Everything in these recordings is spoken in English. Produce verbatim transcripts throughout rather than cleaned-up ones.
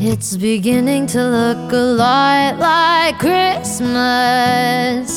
It's beginning to look a lot like Christmas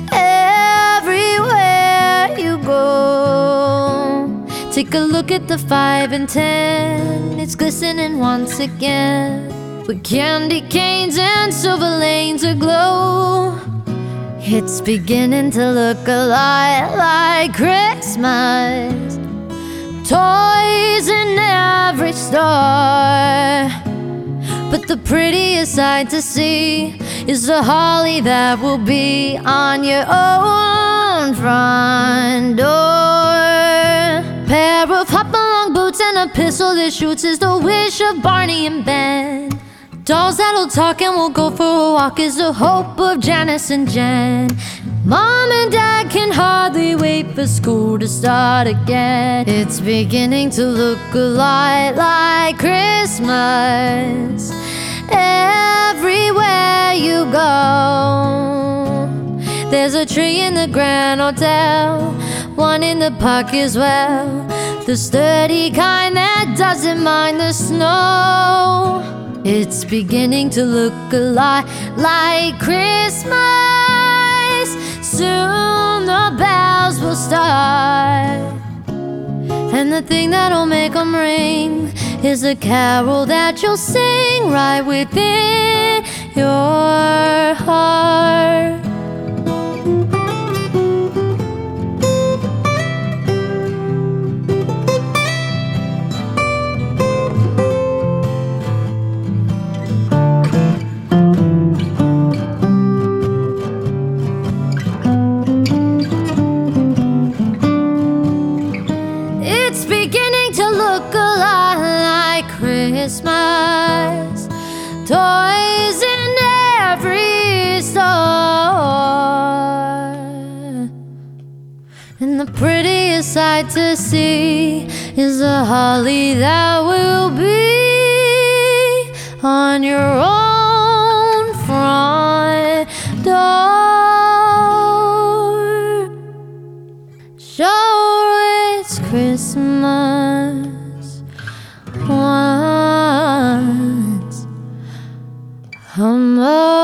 everywhere you go. Take a look at the five and ten, it's glistening once again, with candy canes and silver lanes aglow. It's beginning to look a lot like Christmas, toys in every store. But the prettiest sight to see is the holly that will be on your own front door. Pair of hop-along boots and a pistol that shoots is the wish of Barney and Ben. Dolls that'll talk and will go for a walk is the hope of Janice and Jen. Mom and Dad can hardly wait for school to start again. It's beginning to look a lot like Christmas everywhere you go. There's a tree in the Grand Hotel, one in the park as well, the sturdy kind that doesn't mind the snow. It's beginning to look a lot like Christmas. Soon the bells will start, and the thing that'll make them ring is a carol that you'll sing right within your heart. It's beginning to look a lot like Christmas, toys in every store. And the prettiest sight to see is the holly that will be on your own front door. Sure, it's Christmas once a month.